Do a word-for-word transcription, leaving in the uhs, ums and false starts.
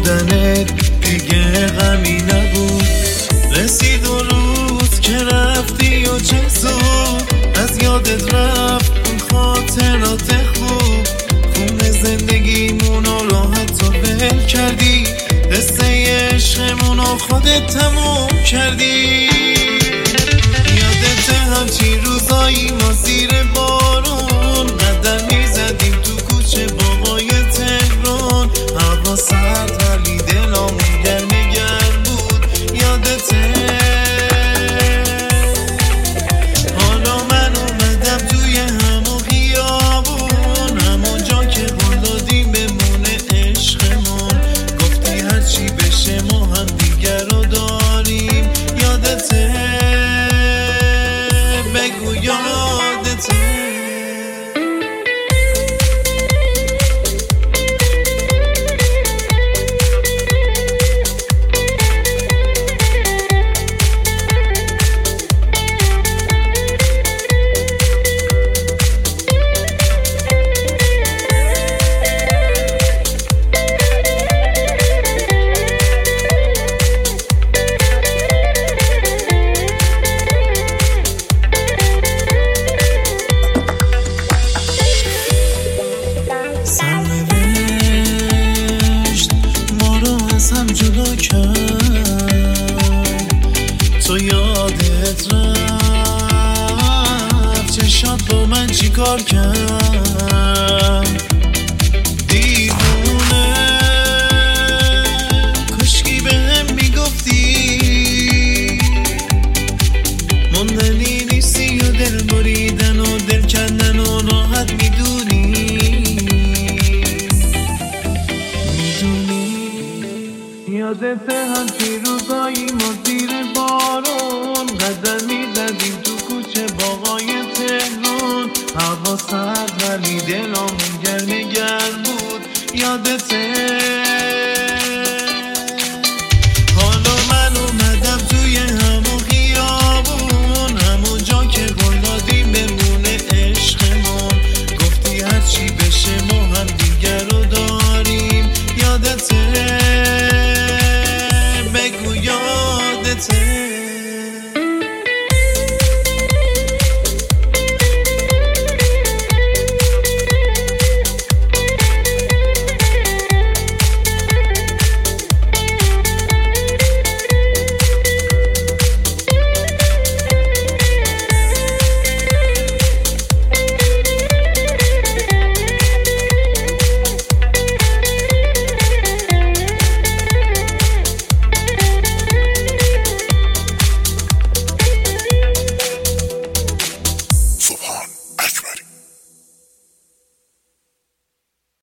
بودنت دیگه غمی نبود. رسید اون روز که رفتی و چه زود از یادت رفت اون خاطرات خوب. خون زندگیمونو راحت و ول کردی، قصه عشقمونو خودت تموم کردی. یادت همچی روزایی ما زیر بارون قدم میزدیم تو کوچه باغای تهران. هوا سرد ولی دلامون گرم گرم بود. یادته حالا من اومدم توی همون خیابون، همون جا که قول دادیم بمونه عشقمون. گفتی هرچی بشه ما هم دیگر رو داریم. یادته بگو یادته سرنوشت ما رو از هم جدا کرد. تو یادت رفت چشات با من چی کار کرد. دیوونه کشکی به هم میگفتی موندنی نیستی و دل بریدن و دل کندن و راحت میدونی. یادت همچی روزایی ما زیر بارون قدم میزدیم تو کوچه باغای تهران. هوا سرد ولی دلامون گرم گرم بود. یادته